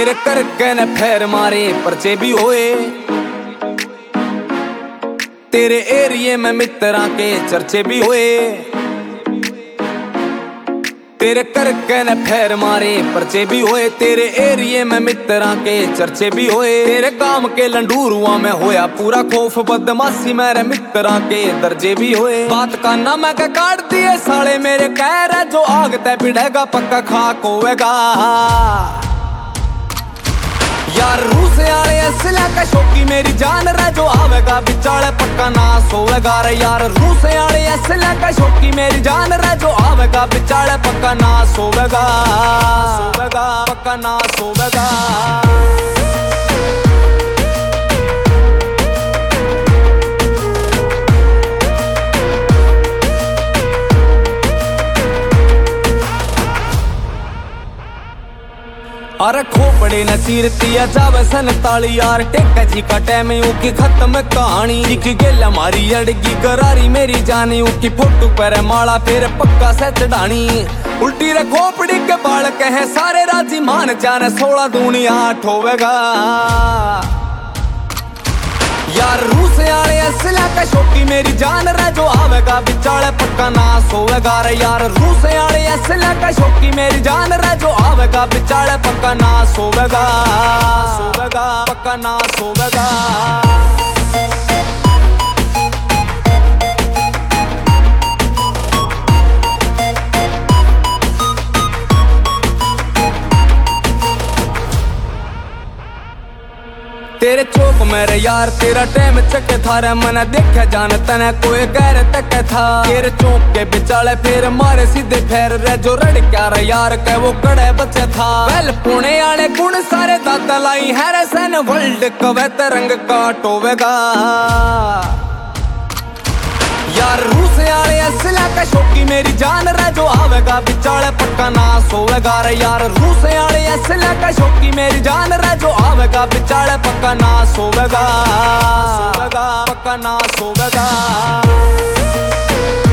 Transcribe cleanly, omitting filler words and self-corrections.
तेरे करके न फेर मारे पर्चे भी होए, तेरे एरिए में मित्रा के चर्चे भी होए। तेरे करके न फेर मारे पर्चे भी होए, तेरे एरिए में मित्रा के चर्चे भी होए। तेरे काम के लंडूरुआ में होया पूरा खौफ, बदमाशी मेरे मित्रा के दर्जे भी होए। बात का ना मैं के काट दिए साले मेरे कह रहे, जो आग ते पिड़ेगा पक्का खाक होएगा। यार रूस आले असला का शौकी मेरी जान रहा, जो आवेगा बिचाले पक्का नाश होवेगा रे। यार रूस आले असला का शौकी मेरी जान रहा, जो आवेगा बिचाले पक्का नाश होवेगा, पक्का नाश होवेगा। अरे खोपड़े नसीर तिया जावे सन ताली, यार टेका जी का टैम की खत्म कहानी। एक गेल हमारी अड़गी करारी मेरी जानी, उकी फोटो पर माला फिर पक्का से चढ़ानी। उल्टी रे खोपड़ी के बाल कहे सारे राजी मान जाने, 16 दूनी 8 होवेगा। यार रूस आले असला का शौकी मेरी जान रहा, जो आवेगा बिचाले पक्का नाश होवेगा रे। यार रूस आले असला का शौकी मेरी जान रहा, जो आवेगा बिचाले पक्का नाश होवेगा, पक्का नाश होवेगा। तेरे चौक मेरे यार तेरा टाइम चके थारे, मना देखे जान तने कोई गैर तक था। तेरे चौक के बिचाले फिर मारे सीधे फेर रे, जो रड़क्या रे यार के वो कड़े बचे था। वेल पुणे आले गुण सारे दादा लाई है सन, वर्ल्ड कवे तरंग काट होवेगा। यार रूस आले असला का शौकी मेरी जान रहा, जो आवेगा बिचाले पक्का नाश होवेगा रे। यार रूस आले असला का शौकी मेरी जान रहा, जो आवेगा बिचाले पक्का नाश होवेगा, पक्का नाश होवेगा।